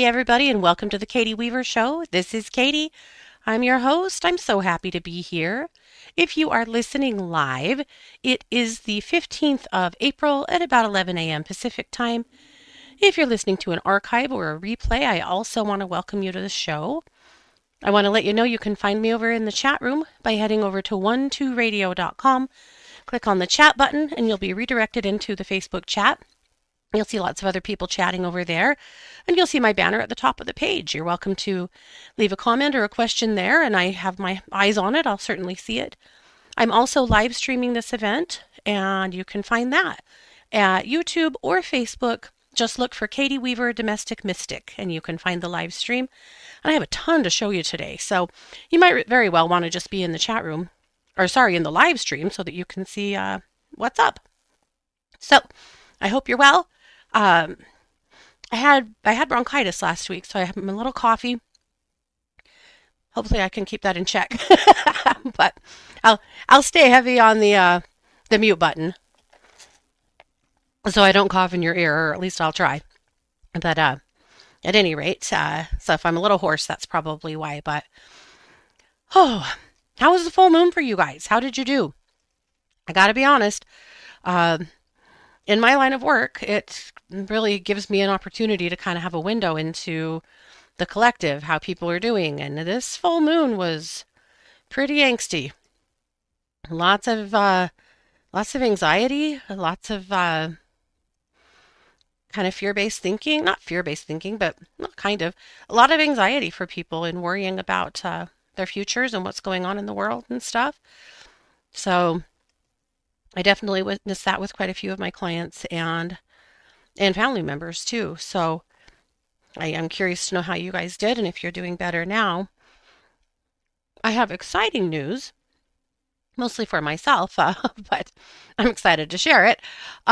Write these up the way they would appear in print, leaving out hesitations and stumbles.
Hey, everybody, and welcome to the Katie Weaver Show. This is Katie. I'm your host. I'm so happy to be here. If you are listening live, it is the 15th of April at about 11 a.m. Pacific time. If you're listening to an archive or a replay, I also want to welcome you to the show. I want to let you know you can find me over in the chat room by heading over to 12radio.com. Click on the chat button, and you'll be redirected into the Facebook chat. You'll see lots of other people chatting over there, and you'll see my banner at the top of the page. You're welcome to leave a comment or a question there, and I have my eyes on it. I'll certainly see it. I'm also live streaming this event, and you can find that at YouTube or Facebook. Just look for Katie Weaver Domestic Mystic, and you can find the live stream. And I have a ton to show you today, so you might very well want to just be in the chat room, in the live stream, so that you can see what's up. So I hope you're well. I had bronchitis last week, so I have a little coffee. Hopefully I can keep that in check. But I'll stay heavy on the mute button so I don't cough in your ear, or at least I'll try. But at any rate, so if I'm a little hoarse, that's probably why. But how was the full moon for you guys? How did you do? I gotta be honest. In my line of work, it really gives me an opportunity to kind of have a window into the collective, how people are doing. And this full moon was pretty angsty. Lots of anxiety, lots of kind of fear-based thinking. Not fear-based thinking, but kind of. A lot of anxiety for people in worrying about their futures and what's going on in the world and stuff. So I definitely witnessed that with quite a few of my clients and family members too. So I am curious to know how you guys did and if you're doing better now. I have exciting news, mostly for myself, but I'm excited to share it.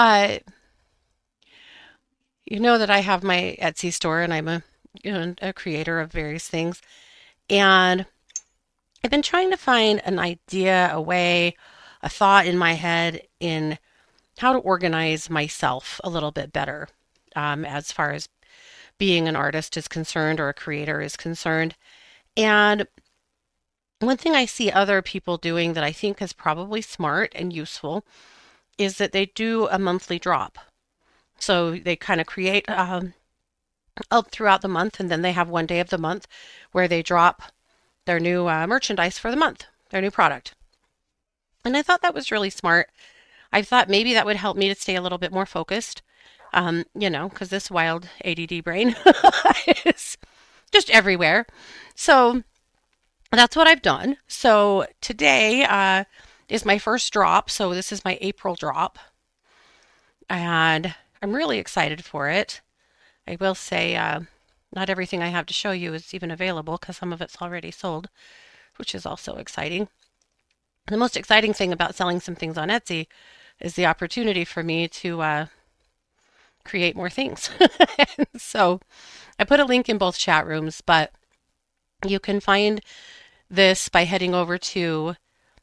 You know that I have my Etsy store, and I'm a creator of various things. And I've been trying to find an idea, a way, a thought in my head in how to organize myself a little bit better as far as being an artist is concerned or a creator is concerned. And one thing I see other people doing that I think is probably smart and useful is that they do a monthly drop. So they kind of create throughout the month, and then they have one day of the month where they drop their new merchandise for the month, their new product. And I thought that was really smart. I thought maybe that would help me to stay a little bit more focused, because this wild ADD brain is just everywhere. So that's what I've done. So today is my first drop. So this is my April drop. And I'm really excited for it. I will say not everything I have to show you is even available because some of it's already sold, which is also exciting. The most exciting thing about selling some things on Etsy is the opportunity for me to create more things. So I put a link in both chat rooms, but you can find this by heading over to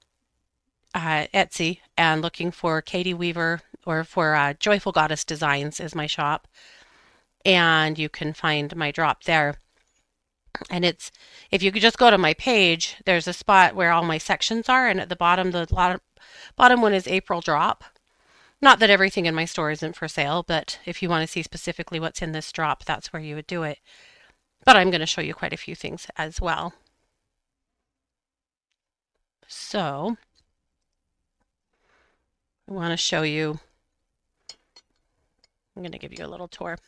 Etsy and looking for Katie Weaver, or for Joyful Goddess Designs is my shop. And you can find my drop there. And if you could just go to my page, there's a spot where all my sections are, and at the bottom one is April drop. Not that everything in my store isn't for sale, but if you want to see specifically what's in this drop, that's where you would do it. But I'm going to show you quite a few things as well. So I want to show you, I'm going to give you a little tour.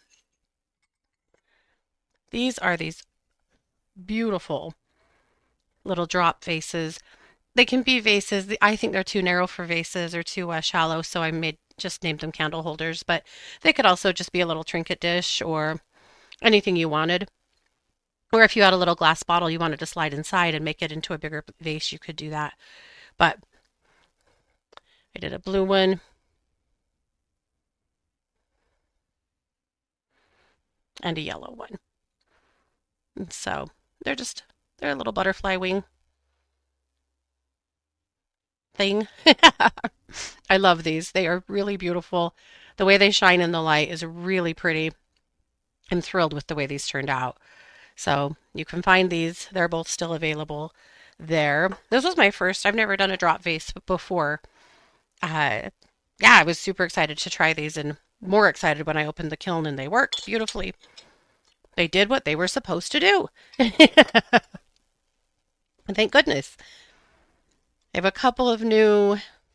These are these beautiful little drop vases. They can be vases. I think they're too narrow for vases or too shallow, so I just named them candle holders, but they could also just be a little trinket dish or anything you wanted. Or if you had a little glass bottle you wanted to slide inside and make it into a bigger vase, you could do that. But I did a blue one. And a yellow one. And so they're a little butterfly wing thing. I love these. They are really beautiful. The way they shine in the light is really pretty. I'm thrilled with the way these turned out. So you can find these. They're both still available there. This was my first. I've never done a drop vase before. Uh, yeah, I was super excited to try these and more excited when I opened the kiln and they worked beautifully. They did what they were supposed to do. And thank goodness. I have a couple of new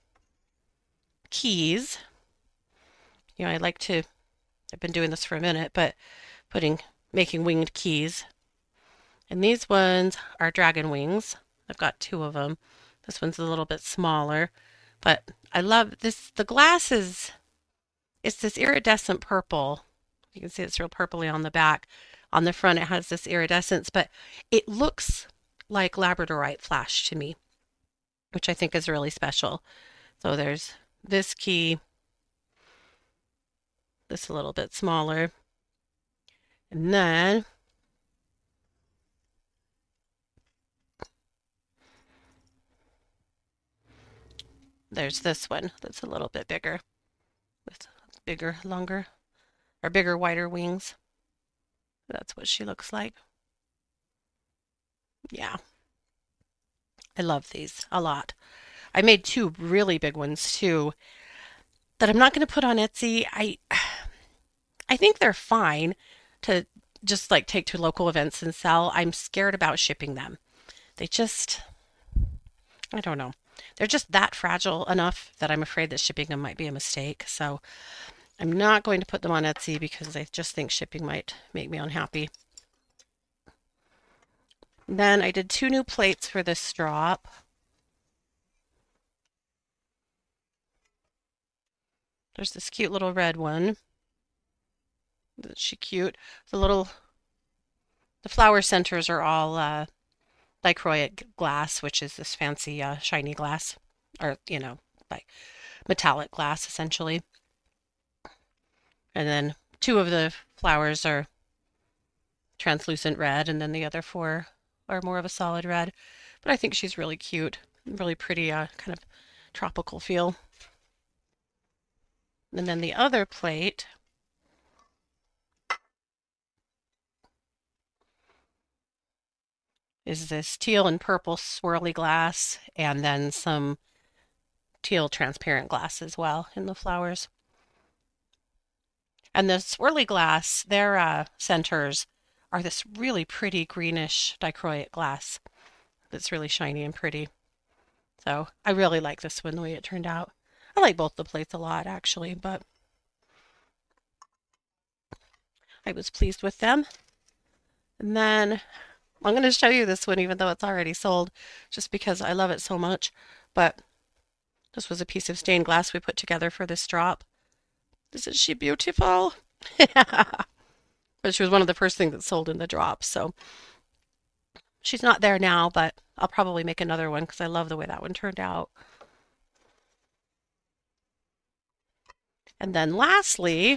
keys. You know, I like to, I've been doing this for a minute, but making winged keys. And these ones are dragon wings. I've got two of them. This one's a little bit smaller, but I love this. The glass it's this iridescent purple. You can see it's real purpley on the back. On the front, it has this iridescence, but it looks like labradorite flash to me, which I think is really special. So there's this key, this a little bit smaller, and then there's this one that's a little bit bigger with bigger, longer, or bigger, wider wings. That's what she looks like. Yeah, I love these a lot. I made two really big ones too that I'm not going to put on Etsy. I think they're fine to just like take to local events and sell. I'm scared about shipping them. They just, I don't know. They're just that fragile enough that I'm afraid that shipping them might be a mistake. So I'm not going to put them on Etsy because I just think shipping might make me unhappy. Then I did two new plates for this drop. There's this cute little red one. Isn't she cute? The flower centers are all dichroic glass, which is this fancy shiny glass, or like metallic glass essentially. And then two of the flowers are translucent red, and then the other four are more of a solid red. But I think she's really cute, really pretty, kind of tropical feel. And then the other plate is this teal and purple swirly glass, and then some teal transparent glass as well in the flowers. And the swirly glass, their centers are this really pretty greenish dichroic glass that's really shiny and pretty. So I really like this one, the way it turned out. I like both the plates a lot, actually, but I was pleased with them. And then I'm going to show you this one, even though it's already sold, just because I love it so much. But this was a piece of stained glass we put together for this drop. Isn't she beautiful? But she was one of the first things that sold in the drop, so she's not there now, but I'll probably make another one because I love the way that one turned out. And then lastly,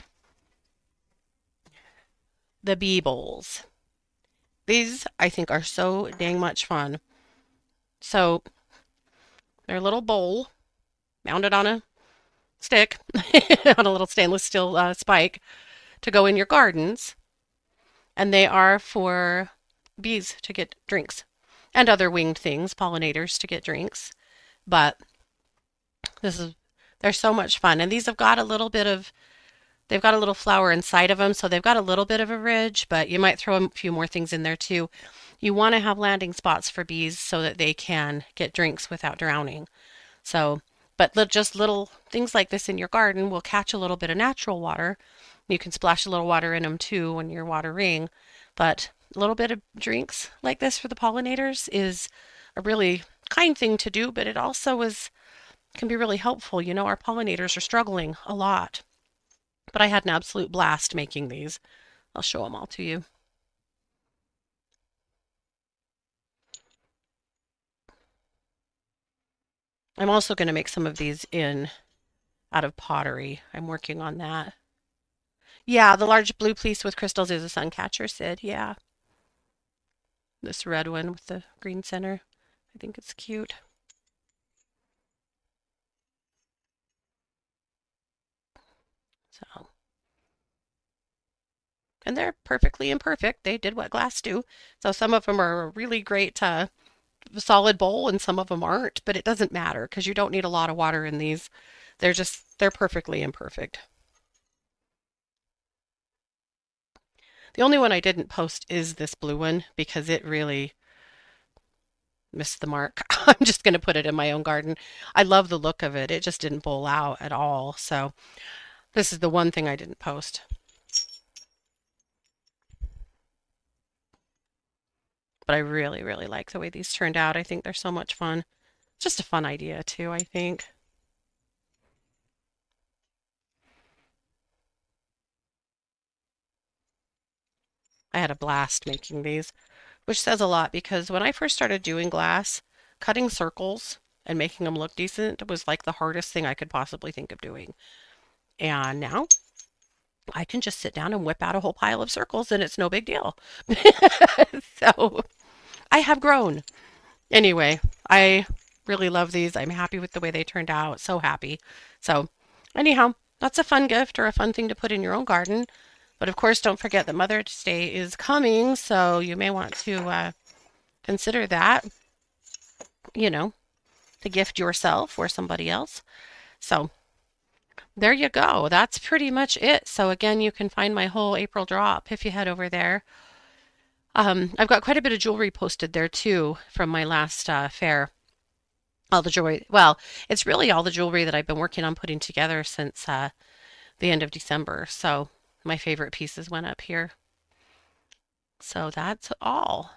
the bee bowls. These I think are so dang much fun. So they're a little bowl mounted on a stick, on a little stainless steel spike to go in your gardens. And they are for bees to get drinks and other winged things, pollinators to get drinks. But they're so much fun. And these have got a little bit of, they've got a little flower inside of them, so they've got a little bit of a ridge, but you might throw a few more things in there too. You want to have landing spots for bees so that they can get drinks without drowning. So, but just little things like this in your garden will catch a little bit of natural water. You can splash a little water in them too when you're watering, but a little bit of drinks like this for the pollinators is a really kind thing to do, but it also can be really helpful. You know, our pollinators are struggling a lot. But I had an absolute blast making these. I'll show them all to you. I'm also going to make some of these out of pottery. I'm working on that. Yeah, the large blue piece with crystals is a suncatcher, Sid. Yeah. This red one with the green center. I think it's cute. So and they're perfectly imperfect. They did what glass do. So some of them are a really great solid bowl and some of them aren't, but it doesn't matter because you don't need a lot of water in these. They're perfectly imperfect. The only one I didn't post is this blue one because it really missed the mark. I'm just going to put it in my own garden. I love the look of it. It just didn't bowl out at all. So this is the one thing I didn't post. But I really, really like the way these turned out. I think they're so much fun. Just a fun idea too, I think. I had a blast making these, which says a lot because when I first started doing glass, cutting circles and making them look decent was like the hardest thing I could possibly think of doing. And now I can just sit down and whip out a whole pile of circles and it's no big deal. So I have grown. Anyway, I really love these. I'm happy with the way they turned out. So happy. So, anyhow, that's a fun gift or a fun thing to put in your own garden. But of course, don't forget that Mother's Day is coming. So you may want to consider that, you know, to gift yourself or somebody else. So there you go. That's pretty much it. So again, you can find my whole April drop if you head over there. I've got quite a bit of jewelry posted there too from my last fair. All the jewelry. Well, it's really all the jewelry that I've been working on putting together since the end of December. So my favorite pieces went up here. So that's all.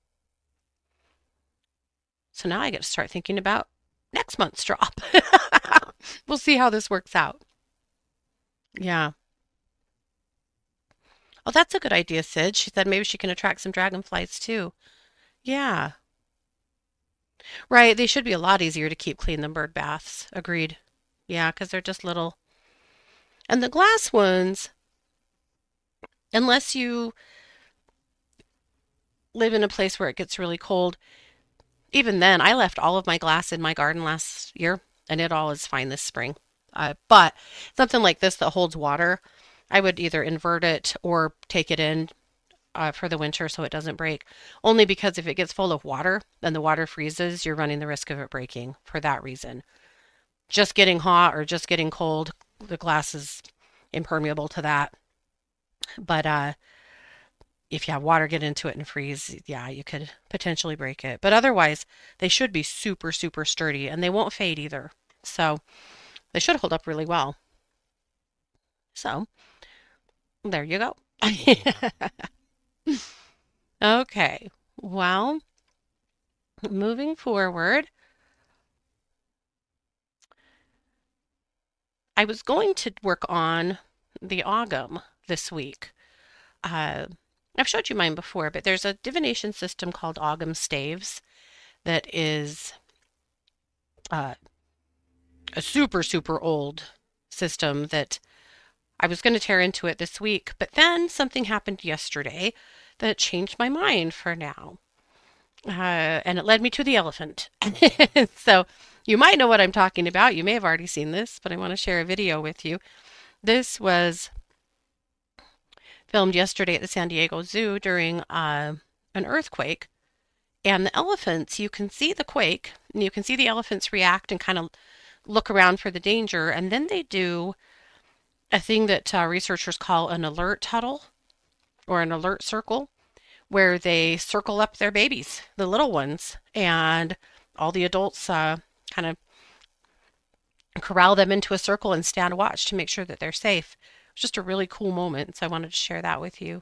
So now I get to start thinking about next month's drop. We'll see how this works out. Yeah. Oh, that's a good idea, Sid. She said maybe she can attract some dragonflies too. Yeah. Right. They should be a lot easier to keep clean than bird baths. Agreed. Yeah, because they're just little. And the glass ones, unless you live in a place where it gets really cold, even then, I left all of my glass in my garden last year, and it all is fine this spring. But something like this that holds water, I would either invert it or take it in for the winter so it doesn't break. Only because if it gets full of water and the water freezes, you're running the risk of it breaking for that reason. Just getting hot or just getting cold, the glass is impermeable to that. But if you have water get into it and freeze, yeah, you could potentially break it. But otherwise, they should be super, super sturdy and they won't fade either. So they should hold up really well. So there you go. Okay. Well, moving forward, I was going to work on the Ogam this week. Uh, I've showed you mine before, but there's a divination system called Ogam Staves that is uh, a super, super old system that I was going to tear into it this week, but then something happened yesterday that changed my mind for now. And it led me to the elephant. So you might know what I'm talking about. You may have already seen this, but I want to share a video with you. This was filmed yesterday at the San Diego Zoo during an earthquake. And the elephants, you can see the quake, and you can see the elephants react and kind of look around for the danger. And then they do a thing that researchers call an alert huddle or an alert circle, where they circle up their babies, the little ones, and all the adults kind of corral them into a circle and stand watch to make sure that they're safe. It was just a really cool moment, so I wanted to share that with you.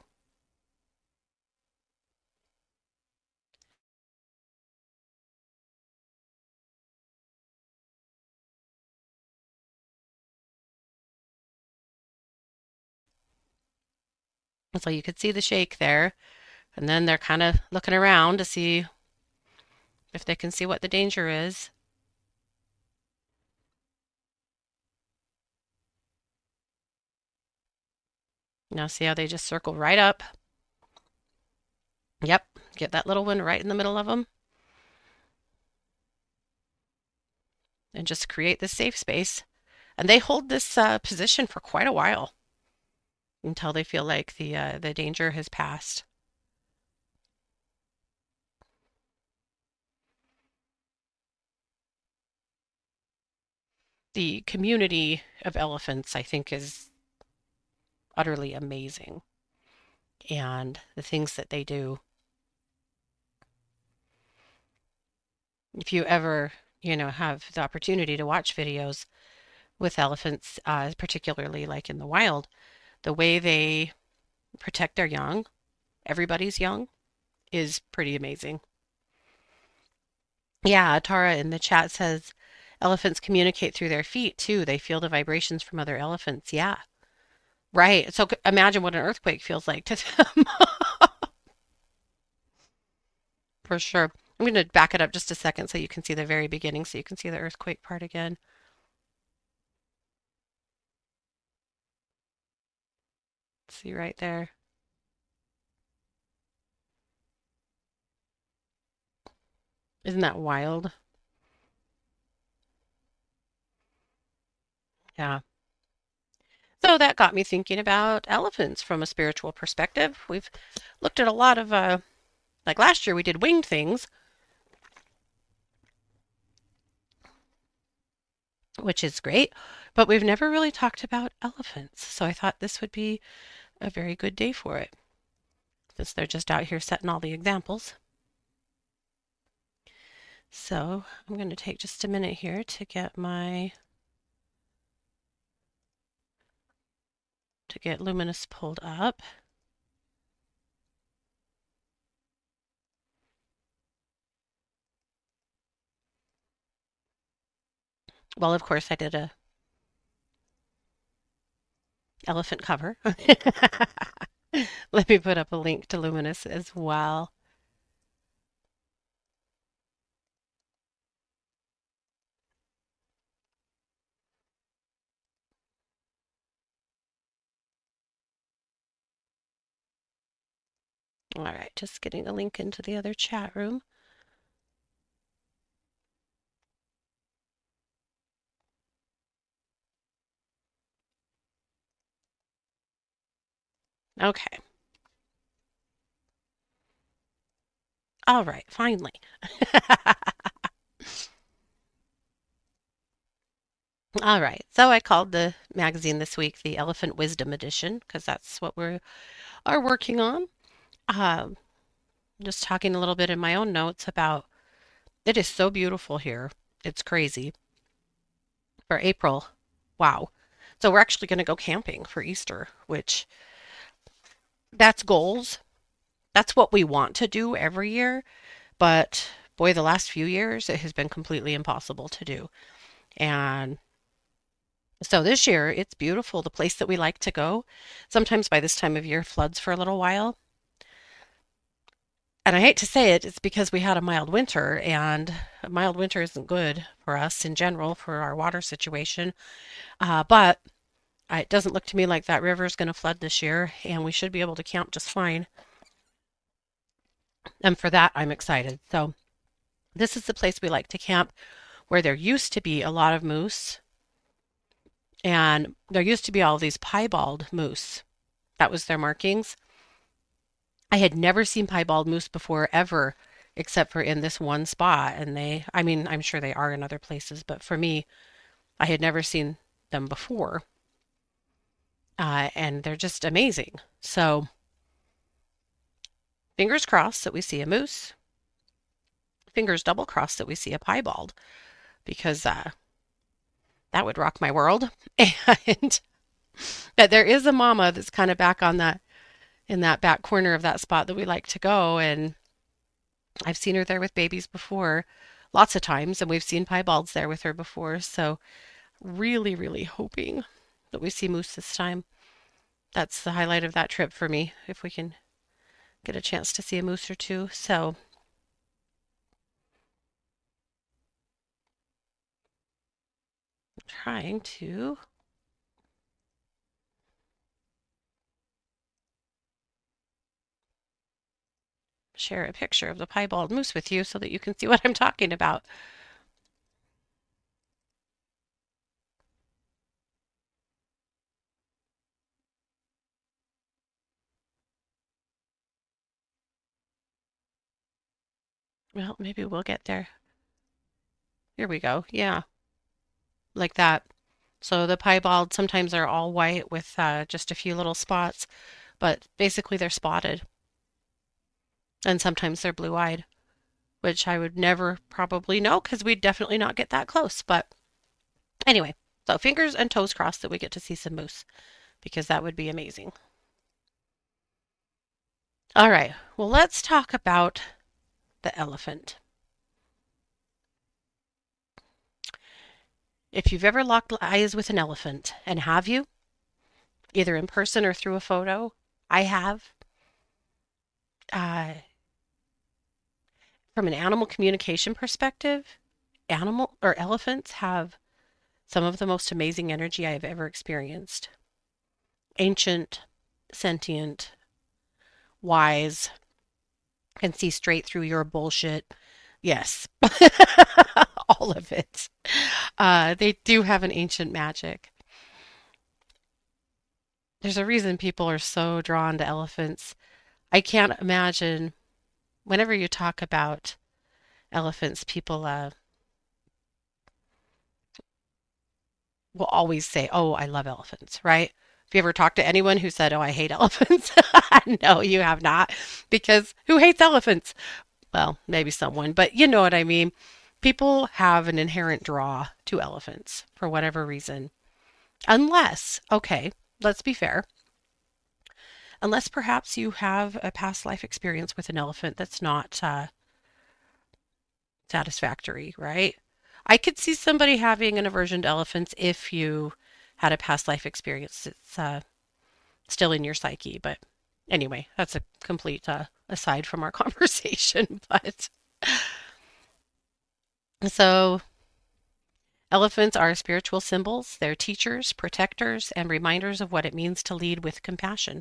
So you could see the shake there, and then they're kind of looking around to see if they can see what the danger is. Now see how they just circle right up. Yep, get that little one right in the middle of them and just create this safe space. And they hold this position for quite a while. until they feel like the danger has passed. The community of elephants, I think, is utterly amazing, and the things that they do. If you ever, have the opportunity to watch videos with elephants, particularly like in the wild, the way they protect their young, everybody's young, is pretty amazing. Yeah, Tara in the chat says elephants communicate through their feet too. They feel the vibrations from other elephants. Yeah, right. So imagine what an earthquake feels like to them. For sure. I'm going to back it up just a second so you can see the very beginning, so you can see the earthquake part again. See right there. Isn't that wild? Yeah. So that got me thinking about elephants from a spiritual perspective. We've looked at a lot of, like last year we did winged things, which is great, but we've never really talked about elephants. So I thought this would be a very good day for it, since they're just out here setting all the examples. So I'm going to take just a minute here to get Luminous pulled up. Well, of course I did a elephant cover. Let me put up a link to Luminous as well. All right, just getting a link into the other chat room. Okay. All right, finally. All right, so I called the magazine this week the Elephant Wisdom Edition because that's what we are working on. Um, just talking a little bit in my own notes about it is so beautiful here. It's crazy for April. Wow. So we're actually going to go camping for Easter, which that's goals. That's what we want to do every year. But boy, the last few years it has been completely impossible to do. And so this year it's beautiful. The place that we like to go, sometimes by this time of year floods for a little while. And I hate to say it, it's because we had a mild winter, and a mild winter isn't good for us in general for our water situation. But it doesn't look to me like that river is going to flood this year, and we should be able to camp just fine. And for that, I'm excited. So this is the place we like to camp where there used to be a lot of moose, and there used to be all these piebald moose. That was their markings. I had never seen piebald moose before ever, except for in this one spot. And I mean, I'm sure they are in other places, but for me, I had never seen them before. And they're just amazing. So fingers crossed that we see a moose. Fingers double crossed that we see a piebald, because that would rock my world. And but there is a mama that's kind of back on that in that back corner of that spot that we like to go, and I've seen her there with babies before, lots of times, and we've seen piebalds there with her before. So really, really hoping that we see moose this time. That's the highlight of that trip for me, if we can get a chance to see a moose or two. So I'm trying to share a picture of the piebald moose with you so that you can see what I'm talking about. Well, maybe we'll get there. Here we go. Yeah, like that. So the piebald sometimes are all white with just a few little spots, but basically they're spotted. And sometimes they're blue-eyed, which I would never probably know because we'd definitely not get that close. But anyway, so fingers and toes crossed that we get to see some moose because that would be amazing. All right, well, let's talk about the elephant. If you've ever locked eyes with an elephant, and have you, either in person or through a photo, I have. Uh, from an animal communication perspective, animal or elephants have some of the most amazing energy I have ever experienced. Ancient, sentient, wise, can see straight through your bullshit. Yes, all of it. They do have an ancient magic. There's a reason people are so drawn to elephants. I can't imagine whenever you talk about elephants, people will always say, "Oh, I love elephants," right? Have you ever talked to anyone who said, "Oh, I hate elephants"? No, you have not, because who hates elephants? Well, maybe someone, but you know what I mean. People have an inherent draw to elephants for whatever reason. Unless, okay, let's be fair, unless perhaps you have a past life experience with an elephant that's not satisfactory, right? I could see somebody having an aversion to elephants if you had a past life experience. It's still in your psyche, but anyway, that's a complete aside from our conversation. But so elephants are spiritual symbols. They're teachers, protectors, and reminders of what it means to lead with compassion.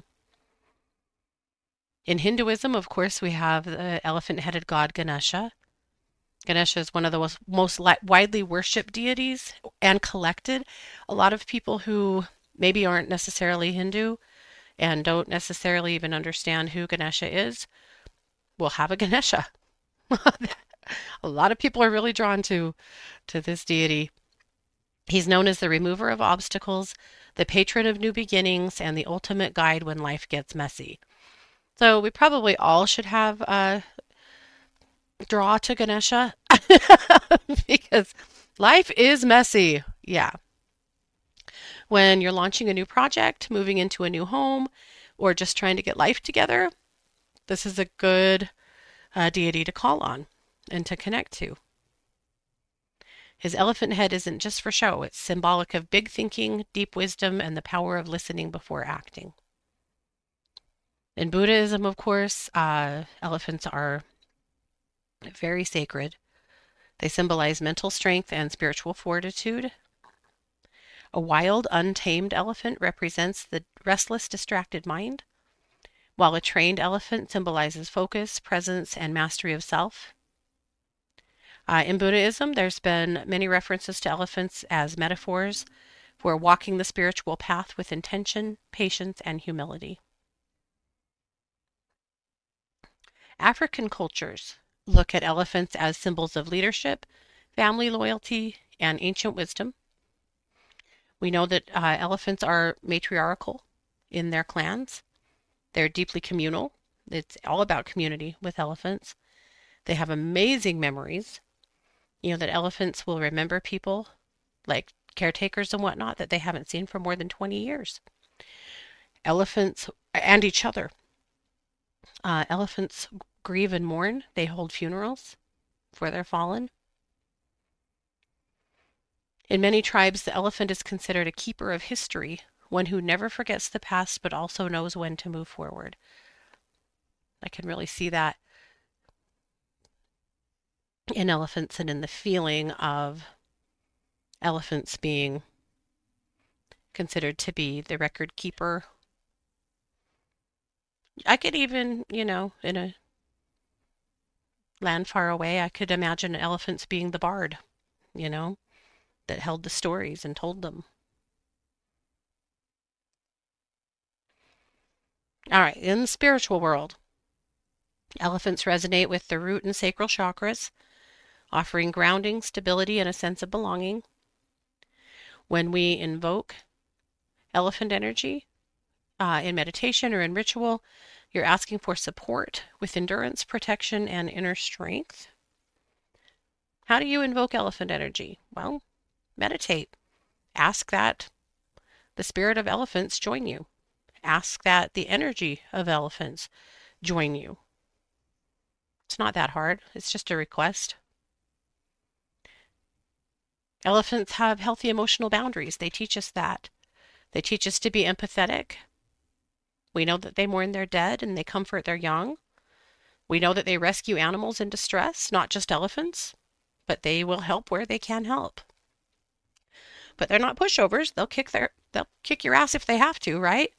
In Hinduism, of course, we have the elephant-headed god Ganesha. Ganesha is one of the most widely worshipped deities and collected. A lot of people who maybe aren't necessarily Hindu and don't necessarily even understand who Ganesha is will have a Ganesha. A lot of people are really drawn to this deity. He's known as the remover of obstacles, the patron of new beginnings, and the ultimate guide when life gets messy. So we probably all should have a draw to Ganesha because life is messy. Yeah. When you're launching a new project, moving into a new home, or just trying to get life together, this is a good deity to call on and to connect to. His elephant head isn't just for show, it's symbolic of big thinking, deep wisdom, and the power of listening before acting. In Buddhism, of course, elephants are very sacred. They symbolize mental strength and spiritual fortitude. A wild, untamed elephant represents the restless, distracted mind, while a trained elephant symbolizes focus, presence, and mastery of self. In Buddhism, there's been many references to elephants as metaphors for walking the spiritual path with intention, patience, and humility. African cultures look at elephants as symbols of leadership, family loyalty, and ancient wisdom. We know that elephants are matriarchal in their clans. They're deeply communal. It's all about community with elephants. They have amazing memories. You know that elephants will remember people, like caretakers and whatnot, that they haven't seen for more than 20 years. Elephants and each other. Elephants grieve and mourn. They hold funerals for their fallen. In many tribes, the elephant is considered a keeper of history, one who never forgets the past but also knows when to move forward. I can really see that in elephants and in the feeling of elephants being considered to be the record keeper. I could even, in a land far away, I could imagine elephants being the bard, you know, that held the stories and told them. All right, in the spiritual world, Elephants resonate with the root and sacral chakras, offering grounding, stability, and a sense of belonging. When we invoke elephant energy in meditation or in ritual, you're asking for support with endurance, protection, and inner strength. How do you invoke elephant energy? Well, meditate. Ask that the spirit of elephants join you. Ask that the energy of elephants join you. It's not that hard. It's just a request. Elephants have healthy emotional boundaries. They teach us that. They teach us to be empathetic. We know that they mourn their dead and they comfort their young. We know that they rescue animals in distress, not just elephants, but they will help where they can help. But they're not pushovers. They'll kick your ass if they have to, right?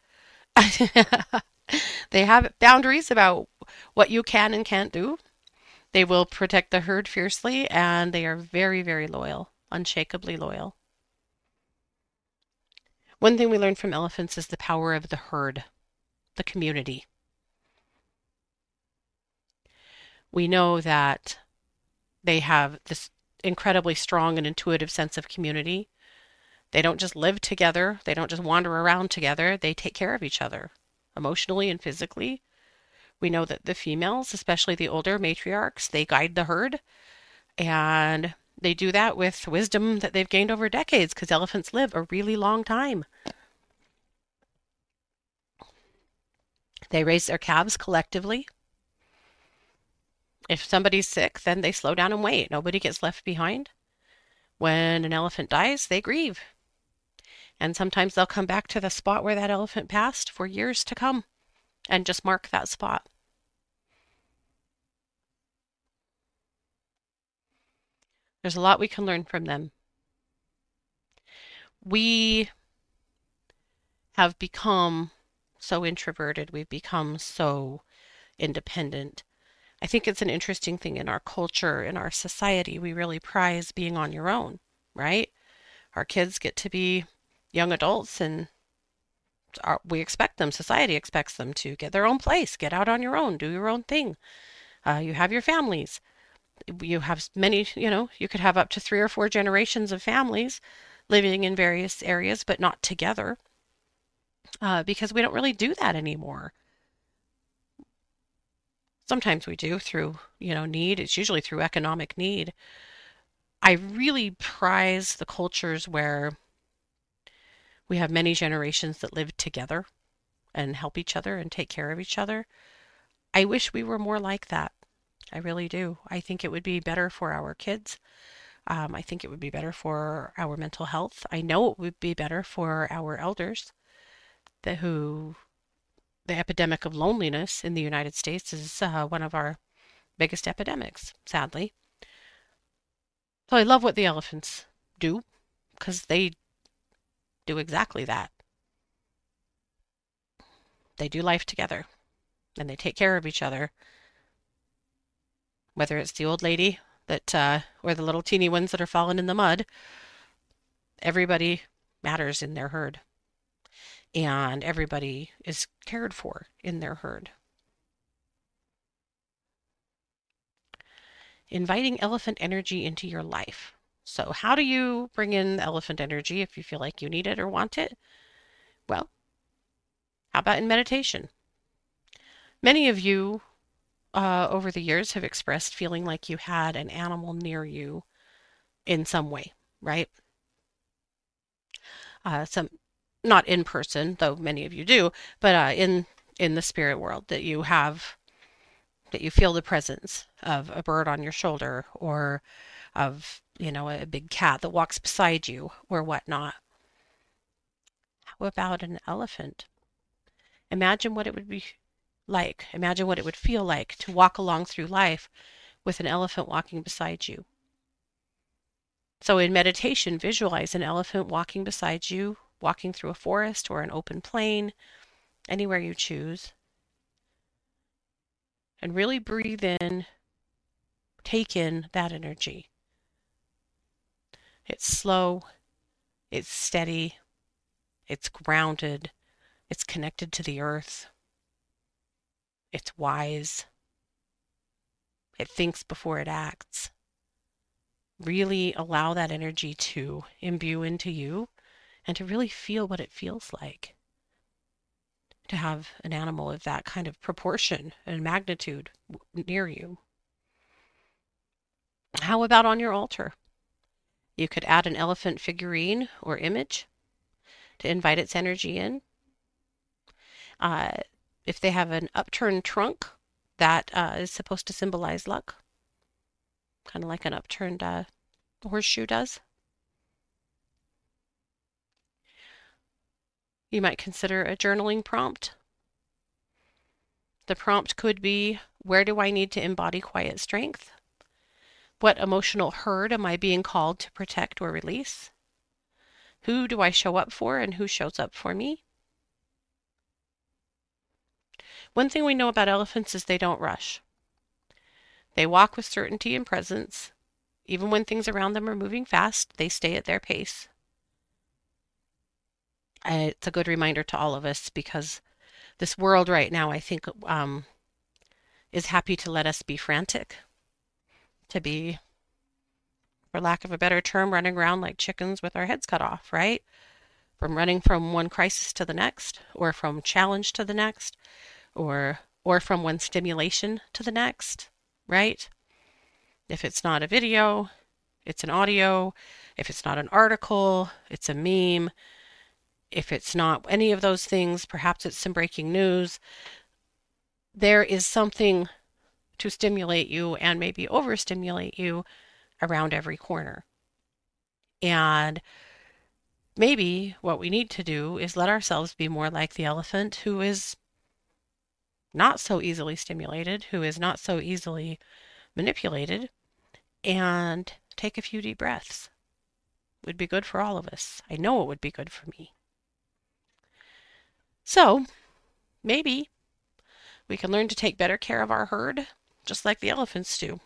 They have boundaries about what you can and can't do. They will protect the herd fiercely, and they are very, very loyal, unshakably loyal. One thing we learn from elephants is the power of the herd, the community. We know that they have this incredibly strong and intuitive sense of community. They don't just live together, they don't just wander around together, they take care of each other, emotionally and physically. We know that the females, especially the older matriarchs, they guide the herd, and they do that with wisdom that they've gained over decades because elephants live a really long time. They raise their calves collectively. If somebody's sick, then they slow down and wait. Nobody gets left behind. When an elephant dies, they grieve. And sometimes they'll come back to the spot where that elephant passed for years to come and just mark that spot. There's a lot we can learn from them. We have become so introverted, we've become so independent. I think it's an interesting thing in our culture, in our society. We really prize being on your own, right? Our kids get to be young adults and we expect them, society expects them to get their own place, get out on your own, do your own thing. You have your families. You have many, you could have up to 3 or 4 generations of families living in various areas, but not together because we don't really do that anymore. Sometimes we do through, need. It's usually through economic need. I really prize the cultures where we have many generations that live together and help each other and take care of each other. I wish we were more like that. I really do. I think it would be better for our kids. I think it would be better for our mental health. I know it would be better for our elders the epidemic of loneliness in the United States is one of our biggest epidemics, sadly. So I love what the elephants do because they do exactly that. They do life together and they take care of each other. Whether it's the old lady that, or the little teeny ones that are falling in the mud, everybody matters in their herd. And everybody is cared for in their herd. Inviting elephant energy into your life. So how do you bring in elephant energy if you feel like you need it or want it? Well, how about in meditation? Many of you over the years have expressed feeling like you had an animal near you in some way, right? Some not in person, though many of you do, but in the spirit world that you feel the presence of a bird on your shoulder or of a big cat that walks beside you or whatnot. How about an elephant? Imagine what it would be like. Imagine what it would feel like to walk along through life with an elephant walking beside you. So in meditation, visualize an elephant walking beside you, walking through a forest or an open plain, anywhere you choose. And really breathe in, take in that energy. It's slow, it's steady, it's grounded, it's connected to the earth, it's wise. It thinks before it acts. Really allow that energy to imbue into you and to really feel what it feels like to have an animal of that kind of proportion and magnitude near you. How about on your altar? You could add an elephant figurine or image to invite its energy in. Uh, if they have an upturned trunk, that is supposed to symbolize luck, kind of like an upturned horseshoe does. You might consider a journaling prompt. The prompt could be, where do I need to embody quiet strength? What emotional herd am I being called to protect or release? Who do I show up for and who shows up for me? One thing we know about elephants is they don't rush. They walk with certainty and presence. Even when things around them are moving fast, they stay at their pace. It's a good reminder to all of us because this world right now, I think, is happy to let us be frantic, to be, for lack of a better term, running around like chickens with our heads cut off, right? From running from one crisis to the next, or from challenge to the next, or from one stimulation to the next, right? If it's not a video, it's an audio. If it's not an article, it's a meme. If it's not any of those things, perhaps it's some breaking news. There is something to stimulate you and maybe overstimulate you around every corner. And maybe what we need to do is let ourselves be more like the elephant who is not so easily stimulated, who is not so easily manipulated, and take a few deep breaths. It would be good for all of us. I know it would be good for me. So maybe we can learn to take better care of our herd, just like the elephants do.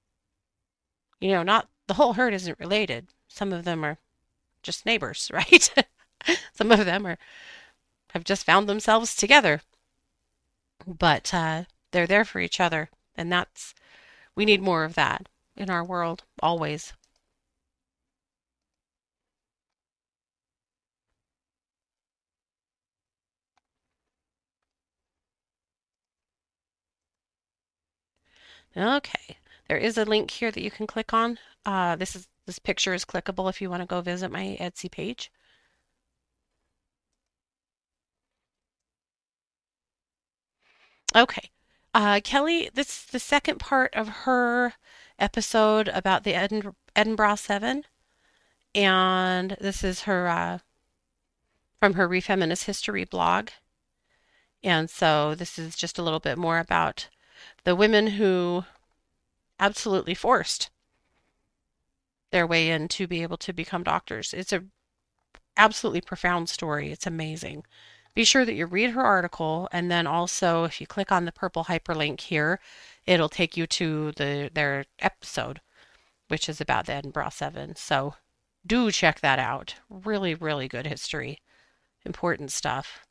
Not the whole herd isn't related. Some of them are just neighbors, right? Some of them have just found themselves together. But they're there for each other, and we need more of that in our world, always. Okay, there is a link here that you can click on. This picture is clickable if you want to go visit my Etsy page. Okay, Kelly, this is the second part of her episode about the Edinburgh Seven, and this is her from her Refeminist History blog. And so this is just a little bit more about the women who absolutely forced their way in to be able to become doctors. It's a absolutely profound story. It's amazing. Be sure that you read her article, and then also if you click on the purple hyperlink here, it'll take you to their episode, which is about the Edinburgh Seven. So do check that out. Really, really good history. Important stuff.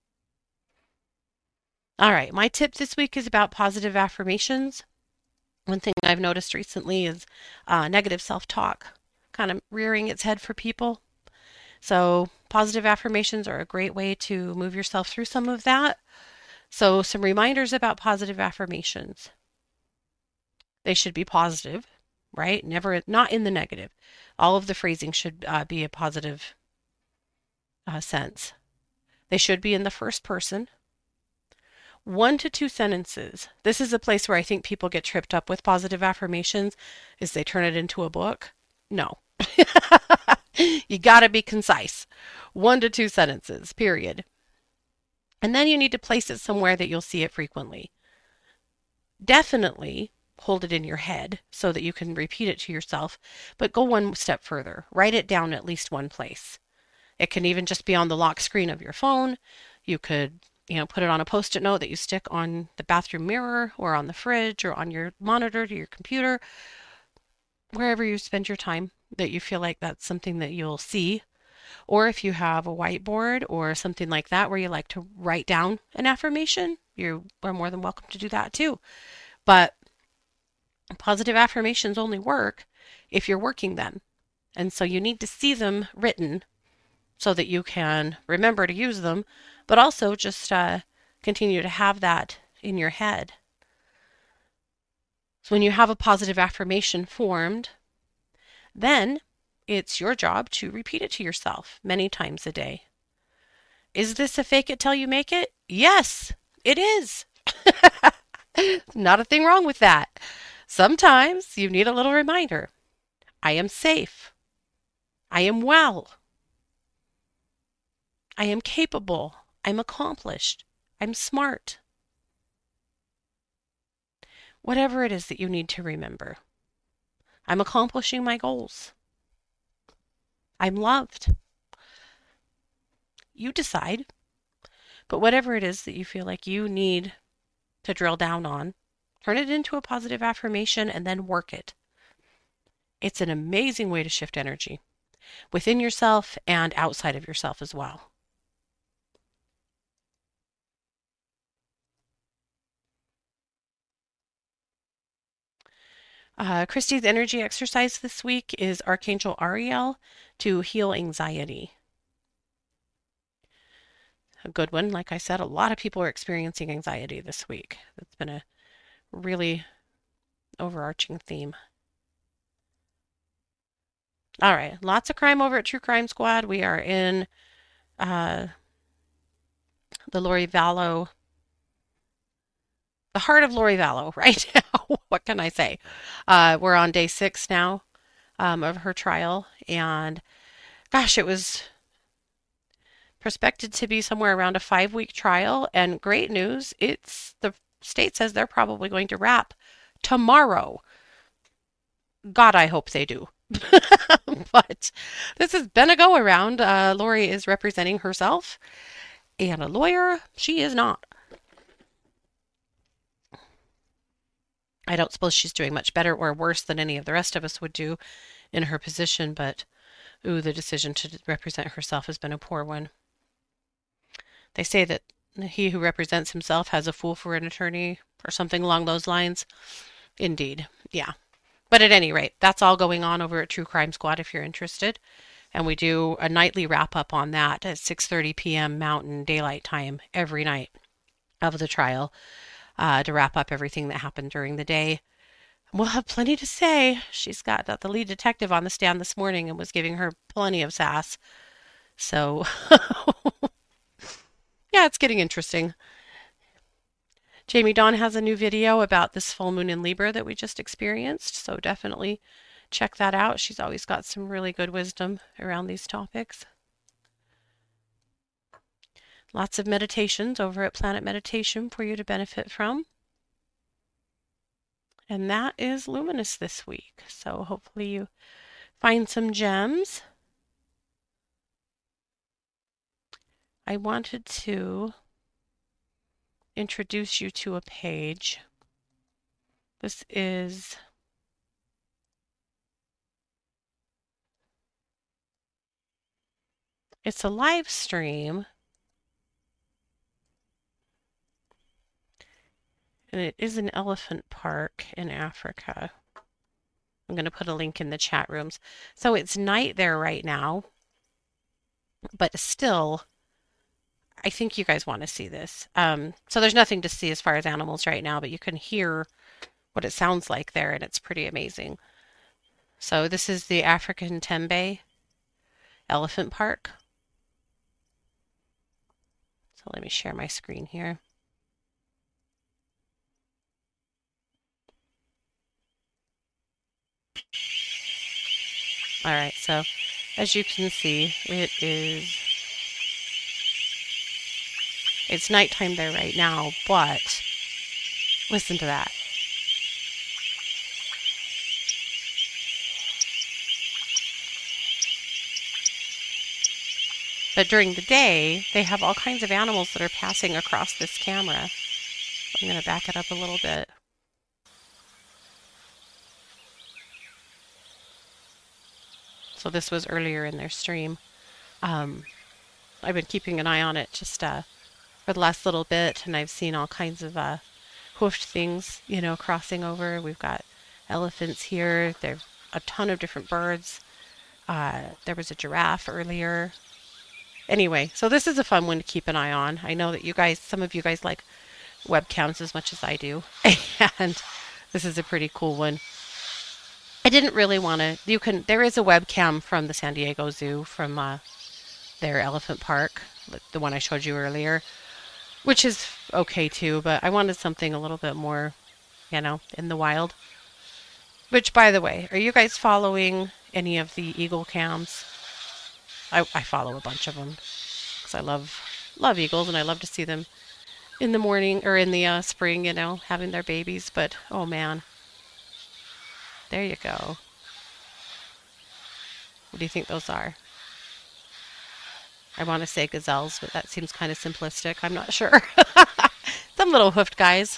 All right, my tip this week is about positive affirmations. One thing I've noticed recently is negative self-talk kind of rearing its head for people. So positive affirmations are a great way to move yourself through some of that. So some reminders about positive affirmations. They should be positive, right? Never, not in the negative. All of the phrasing should be a positive sense. They should be in the first person. 1 to 2 sentences. This is a place where I think people get tripped up with positive affirmations, is they turn it into a book. No. You got to be concise. 1 to 2 sentences, period. And then you need to place it somewhere that you'll see it frequently. Definitely hold it in your head so that you can repeat it to yourself, but go one step further. Write it down at least one place. It can even just be on the lock screen of your phone. You could, put it on a post-it note that you stick on the bathroom mirror or on the fridge or on your monitor to your computer, wherever you spend your time that you feel like that's something that you'll see. Or if you have a whiteboard or something like that where you like to write down an affirmation, you are more than welcome to do that too. But Positive affirmations only work if you're working them. And so you need to see them written so that you can remember to use them, but also just continue to have that in your head. So when you have a positive affirmation formed, then it's your job to repeat it to yourself many times a day. Is this a fake it till you make it? Yes, it is. Not a thing wrong with that. Sometimes you need a little reminder. I am safe. I am well. I am capable. I'm accomplished. I'm smart. Whatever it is that you need to remember. I'm accomplishing my goals. I'm loved. You decide. But whatever it is that you feel like you need to drill down on, turn it into a positive affirmation and then work it. It's an amazing way to shift energy within yourself and outside of yourself as well. Christy's energy exercise this week is Archangel Ariel to heal anxiety. A good one. Like I said, a lot of people are experiencing anxiety this week. It's been a really overarching theme. All right, lots of crime over at True Crime Squad. We are in the Lori Vallow, the heart of Lori Vallow right now. What can I say? We're on day 6 now of her trial, and gosh, it was prospected to be somewhere around a 5-week trial. And great news, it's the state says they're probably going to wrap tomorrow. God, I hope they do. But this has been a go around. Lori is representing herself, and a lawyer, she is not. I don't suppose she's doing much better or worse than any of the rest of us would do in her position, but ooh, the decision to represent herself has been a poor one. They say that he who represents himself has a fool for an attorney or something along those lines. Indeed, yeah. But at any rate, that's all going on over at True Crime Squad if you're interested. And we do a nightly wrap up on that at 6:30 p.m. Mountain Daylight Time every night of the trial to wrap up everything that happened during the day. We'll have plenty to say. She's got the lead detective on the stand this morning and was giving her plenty of sass. So, yeah, it's getting interesting. Jamie Dawn has a new video about this full moon in Libra that we just experienced, so definitely check that out. She's always got some really good wisdom around these topics. Lots of meditations over at Planet Meditation for you to benefit from. And that is Luminous this week, so hopefully you find some gems. I wanted to introduce you to a page. This is it's a live stream, and it is an elephant park in Africa. I'm going to put a link in the chat rooms. So it's night there right now, but still, I think you guys want to see this. So there's nothing to see as far as animals right now, but you can hear what it sounds like there, and it's pretty amazing. So this is the African Tembe Elephant Park. So let me share my screen here. All right, so as you can see, it's nighttime there right now, but listen to that. But during the day, they have all kinds of animals that are passing across this camera. I'm going to back it up a little bit. So this was earlier in their stream. I've been keeping an eye on it just for the last little bit, and I've seen all kinds of hoofed things, crossing over. We've got elephants here. There's a ton of different birds. There was a giraffe earlier. Anyway, so this is a fun one to keep an eye on. I know that some of you guys like webcams as much as I do. And this is a pretty cool one. I didn't really want to, there is a webcam from the San Diego Zoo from their elephant park, the one I showed you earlier, which is okay too, but I wanted something a little bit more, in the wild. Which, by the way, are you guys following any of the eagle cams? I follow a bunch of them because I love eagles and I love to see them in the morning or in the spring, having their babies. But oh man, there you go. What do you think those are? I want to say gazelles, but that seems kind of simplistic. I'm not sure. Some little hoofed guys.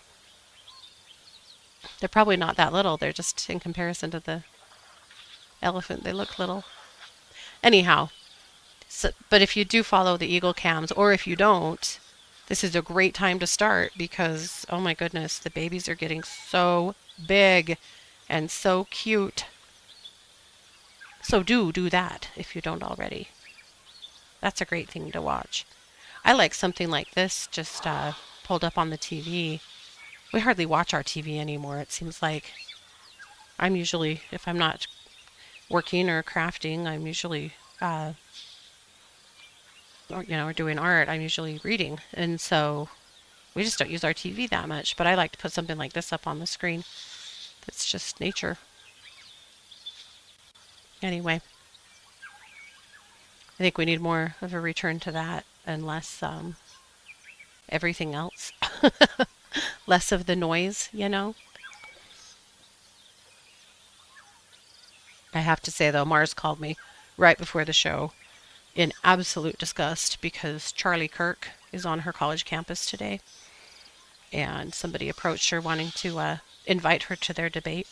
They're probably not that little. They're just in comparison to the elephant. They look little. Anyhow, but if you do follow the eagle cams, or if you don't, this is a great time to start because, oh my goodness, the babies are getting so big and so cute. So do that if you don't already. That's a great thing to watch. I like something like this just pulled up on the TV. We hardly watch our TV anymore. It seems like I'm usually, if I'm not working or crafting, I'm usually, or doing art, I'm usually reading. And so we just don't use our TV that much. But I like to put something like this up on the screen. It's just nature. Anyway, I think we need more of a return to that and less everything else. Less of the noise, I have to say, though, Mars called me right before the show in absolute disgust because Charlie Kirk is on her college campus today. And somebody approached her wanting to invite her to their debate.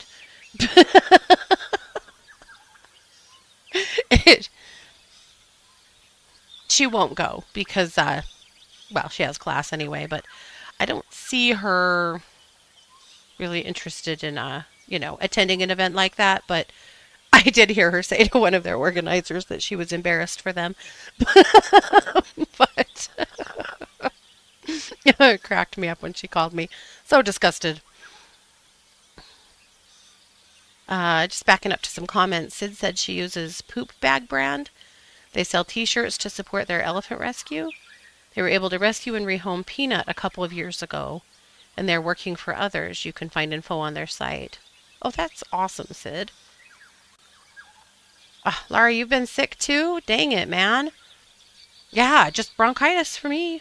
She won't go because, she has class anyway, but I don't see her really interested in, attending an event like that. But I did hear her say to one of their organizers that she was embarrassed for them. But it cracked me up when she called me. So disgusted. Just backing up to some comments. Sid said she uses Poop Bag brand. They sell t-shirts to support their elephant rescue. They were able to rescue and rehome Peanut a couple of years ago, and they're working for others. You can find info on their site. Oh, that's awesome, Sid. Laura, you've been sick too? Dang it, man. Yeah, just bronchitis for me.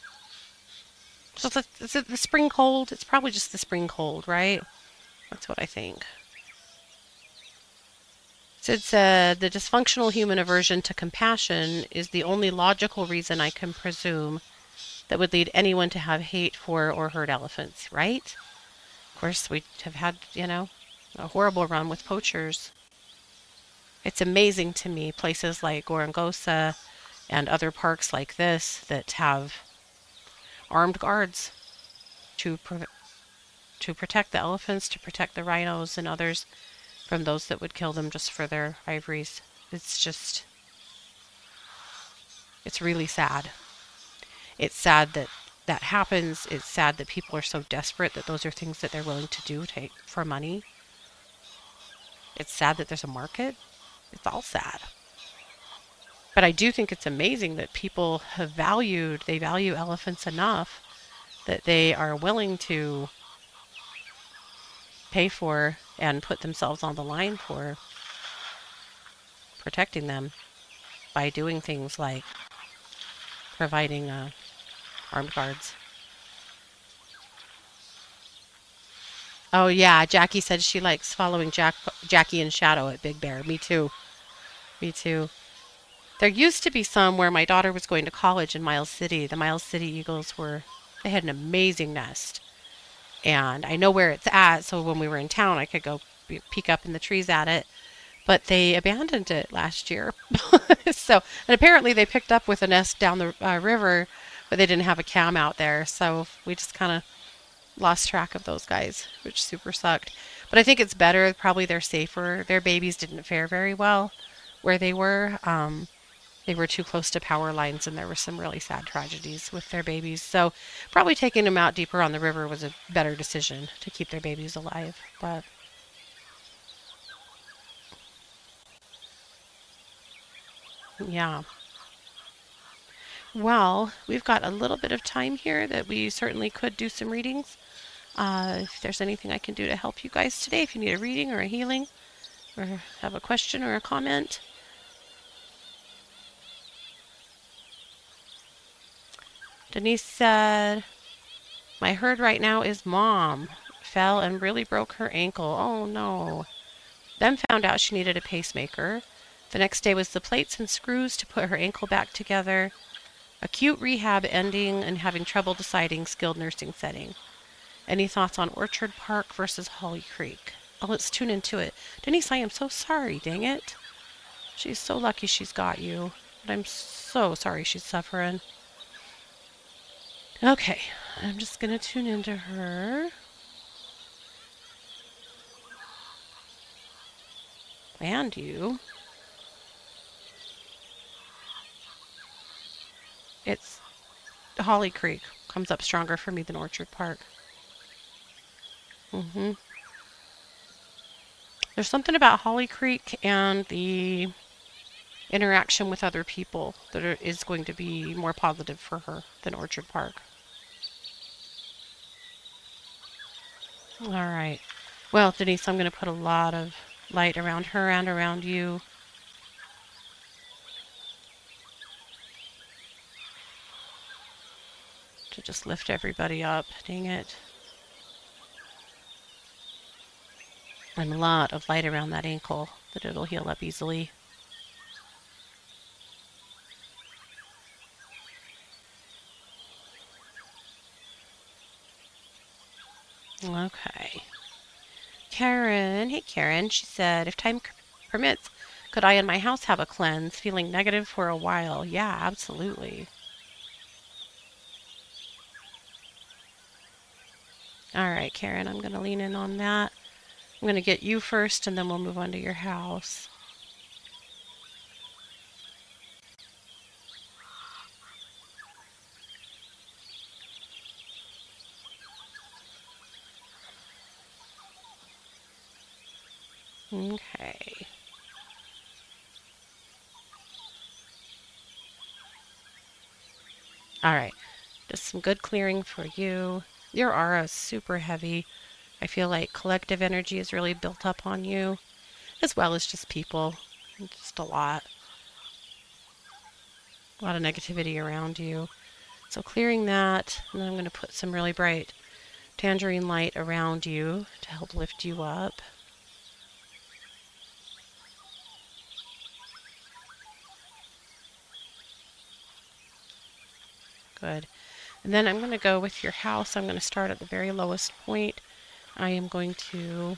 Is it the spring cold? It's probably just the spring cold, right? That's what I think. Sid said, the dysfunctional human aversion to compassion is the only logical reason I can presume that would lead anyone to have hate for or hurt elephants, right? Of course, we have had, a horrible run with poachers. It's amazing to me, places like Gorongosa and other parks like this that have armed guards to protect the elephants, to protect the rhinos and others from those that would kill them just for their ivories. It's really sad. It's sad that that happens. It's sad that people are so desperate that those are things that they're willing to do for money. It's sad that there's a market. It's all sad. But I do think it's amazing that people they value elephants enough that they are willing to pay for and put themselves on the line for protecting them by doing things like providing armed guards. Oh yeah, Jackie said she likes following Jackie and Shadow at Big Bear. Me too. Me too. There used to be some where my daughter was going to college in Miles City. The Miles City Eagles they had an amazing nest. And I know where it's at, so when we were in town, I could go peek up in the trees at it. But they abandoned it last year. And apparently they picked up with a nest down the river, but they didn't have a cam out there. So we just kind of lost track of those guys, which super sucked. But I think it's better. Probably they're safer. Their babies didn't fare very well where they were. They were too close to power lines, and there were some really sad tragedies with their babies. So probably taking them out deeper on the river was a better decision to keep their babies alive. But yeah. Well, we've got a little bit of time here that we certainly could do some readings. If there's anything I can do to help you guys today, if you need a reading or a healing or have a question or a comment. Denise said, my herd right now is mom. Fell and really broke her ankle. Oh no. Then found out she needed a pacemaker. The next day was the plates and screws to put her ankle back together. Acute rehab ending and having trouble deciding skilled nursing setting. Any thoughts on Orchard Park versus Holly Creek? Oh, let's tune into it. Denise, I am so sorry, dang it. She's so lucky she's got you. But I'm so sorry she's suffering. Okay, I'm just going to tune into her. And you. It's Holly Creek. Comes up stronger for me than Orchard Park. There's something about Holly Creek and the interaction with other people that is going to be more positive for her than Orchard Park. All right. Well, Denise, I'm going to put a lot of light around her and around you. To just lift everybody up. Dang it. And a lot of light around that ankle that it'll heal up easily. Okay. Karen, hey Karen, she said, if time permits, could I and my house have a cleanse? Feeling negative for a while. Yeah, absolutely. All right, Karen, I'm going to lean in on that. I'm going to get you first, and then we'll move on to your house. Okay. All right. Just some good clearing for you. Your aura is super heavy. I feel like collective energy is really built up on you, as well as just people. Just a lot. A lot of negativity around you. So clearing that, and then I'm going to put some really bright tangerine light around you to help lift you up. Good. And then I'm going to go with your house. I'm going to start at the very lowest point. I am going to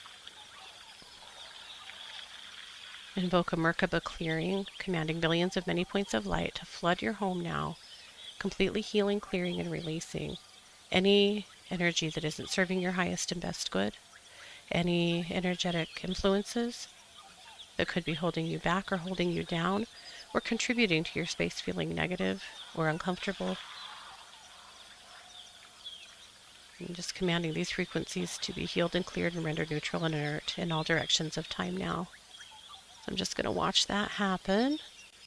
invoke a Merkaba clearing, commanding billions of many points of light to flood your home now, completely healing, clearing, and releasing any energy that isn't serving your highest and best good, any energetic influences that could be holding you back or holding you down, or contributing to your space feeling negative or uncomfortable. I'm just commanding these frequencies to be healed and cleared and rendered neutral and inert in all directions of time now. So I'm just going to watch that happen.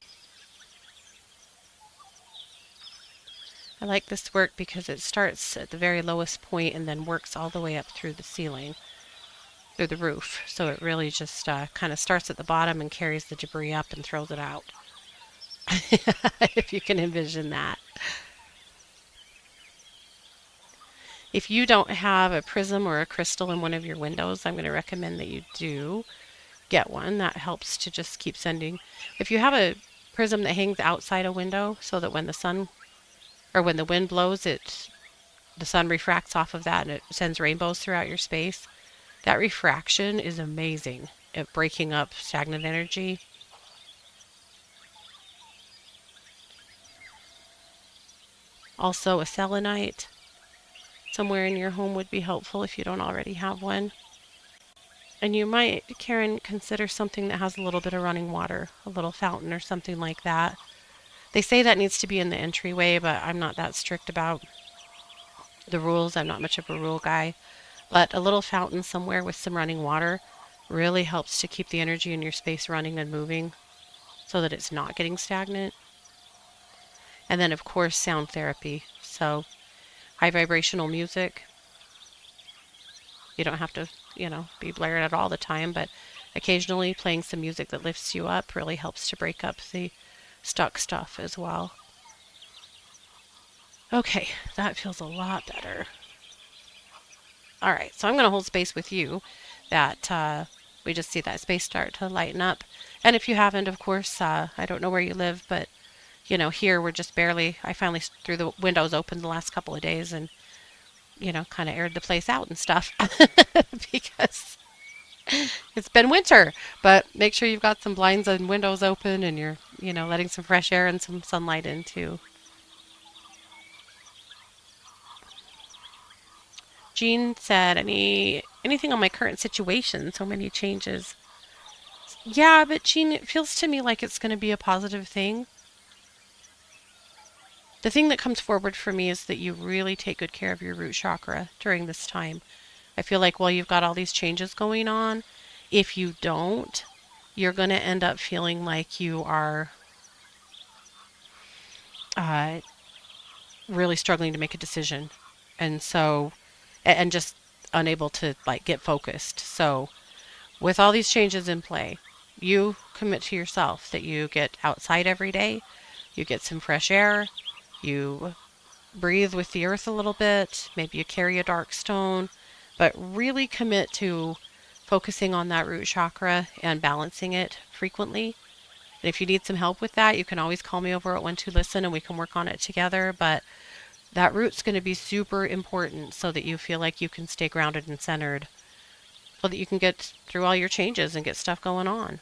I like this work because it starts at the very lowest point and then works all the way up through the ceiling, through the roof. So it really just kind of starts at the bottom and carries the debris up and throws it out. If you can envision that. If you don't have a prism or a crystal in one of your windows, I'm going to recommend that you do get one. That helps to just keep sending. If you have a prism that hangs outside a window so that when the sun or when the wind blows, the sun refracts off of that and it sends rainbows throughout your space, that refraction is amazing at breaking up stagnant energy. Also a selenite. somewhere in your home would be helpful if you don't already have one. And you might, Karen, consider something that has a little bit of running water, a little fountain or something like that. They say that needs to be in the entryway, but I'm not that strict about the rules. I'm not much of a rule guy. But a little fountain somewhere with some running water really helps to keep the energy in your space running and moving so that it's not getting stagnant. And then, of course, sound therapy. So, high vibrational music. You don't have to, be blaring it all the time, but occasionally playing some music that lifts you up really helps to break up the stuck stuff as well. Okay, that feels a lot better. All right, so I'm going to hold space with you that we just see that space start to lighten up. And if you haven't, of course, I don't know where you live, but here we're just barely, I finally threw the windows open the last couple of days and, kind of aired the place out and stuff because it's been winter. But make sure you've got some blinds and windows open and you're, letting some fresh air and some sunlight in too. Jean said, anything on my current situation? So many changes. Yeah, but Jean, it feels to me like it's going to be a positive thing. The thing that comes forward for me is that you really take good care of your root chakra during this time. I feel like while you've got all these changes going on, if you don't, you're going to end up feeling like you are uh, really struggling to make a decision. And so, and just unable to like get focused. So with all these changes in play, you commit to yourself that you get outside every day, you get some fresh air, you breathe with the earth a little bit, maybe you carry a dark stone, but really commit to focusing on that root chakra and balancing it frequently. And if you need some help with that, you can always call me over at 12Listen and we can work on it together. But that root's going to be super important so that you feel like you can stay grounded and centered so that you can get through all your changes and get stuff going on.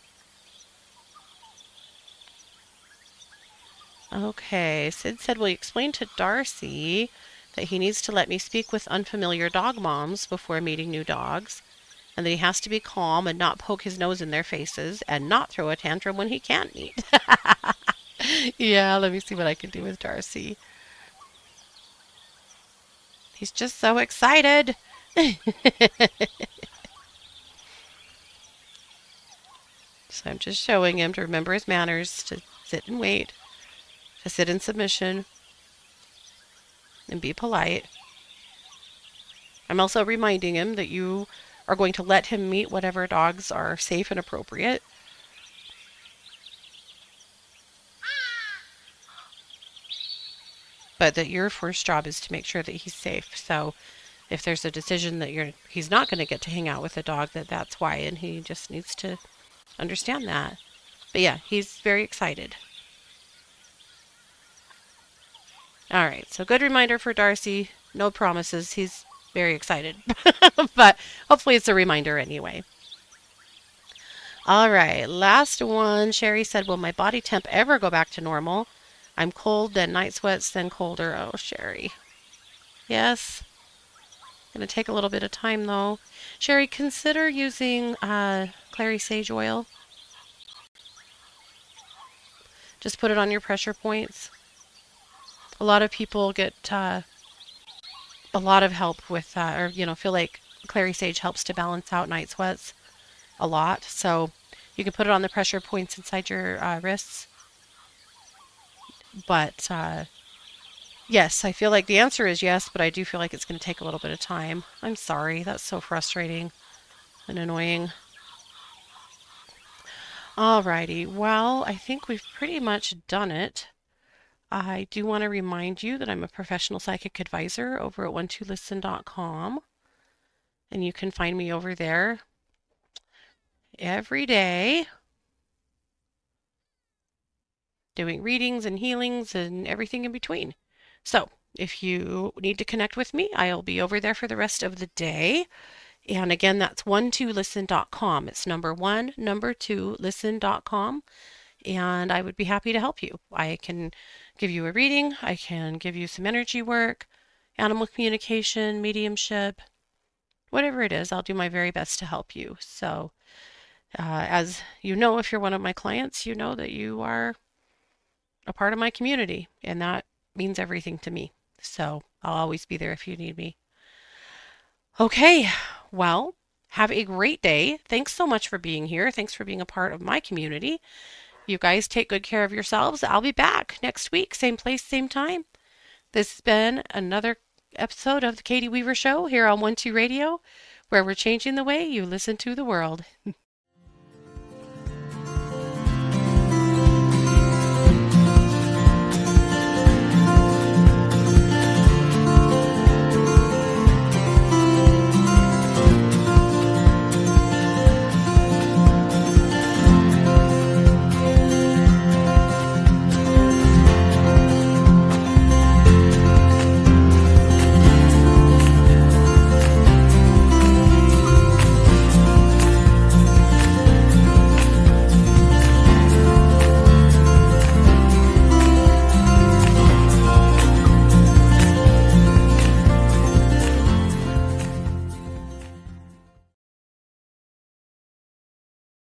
Okay, Sid said, will you explain to Darcy that he needs to let me speak with unfamiliar dog moms before meeting new dogs, and that he has to be calm and not poke his nose in their faces and not throw a tantrum when he can't meet. Yeah, let me see what I can do with Darcy. He's just so excited. So I'm just showing him to remember his manners, to sit and wait, to sit in submission, and be polite. I'm also reminding him that you are going to let him meet whatever dogs are safe and appropriate. But that your first job is to make sure that he's safe. So if there's a decision that he's not going to get to hang out with a dog, that's why, and he just needs to understand that. But yeah, he's very excited. All right, so good reminder for Darcy. No promises. He's very excited. But hopefully it's a reminder anyway. All right, last one. Sherry said, will my body temp ever go back to normal? I'm cold, then night sweats, then colder. Oh, Sherry. Yes. Going to take a little bit of time, though. Sherry, consider using clary sage oil. Just put it on your pressure points. A lot of people get a lot of help with, or feel like clary sage helps to balance out night sweats a lot. So you can put it on the pressure points inside your wrists. But yes, I feel like the answer is yes, but I do feel like it's going to take a little bit of time. I'm sorry. That's so frustrating and annoying. Alrighty, well, I think we've pretty much done it. I do want to remind you that I'm a professional psychic advisor over at 12Listen.com, and you can find me over there every day doing readings and healings and everything in between. So if you need to connect with me, I'll be over there for the rest of the day. And again, that's 12Listen.com. It's number 2Listen.com. And I would be happy to help you. I can give you a reading. I can give you some energy work. animal communication, mediumship, whatever it is, I'll do my very best to help you. So, as you know, if you're one of my clients, you know that you are a part of my community, and that means everything to me. So, I'll always be there if you need me. Okay, well, have a great day. Thanks so much for being here. Thanks for being a part of my community. You guys take good care of yourselves. I'll be back next week, same place, same time. This has been another episode of the Katie Weaver Show here on 1-2 Radio, where we're changing the way you listen to the world.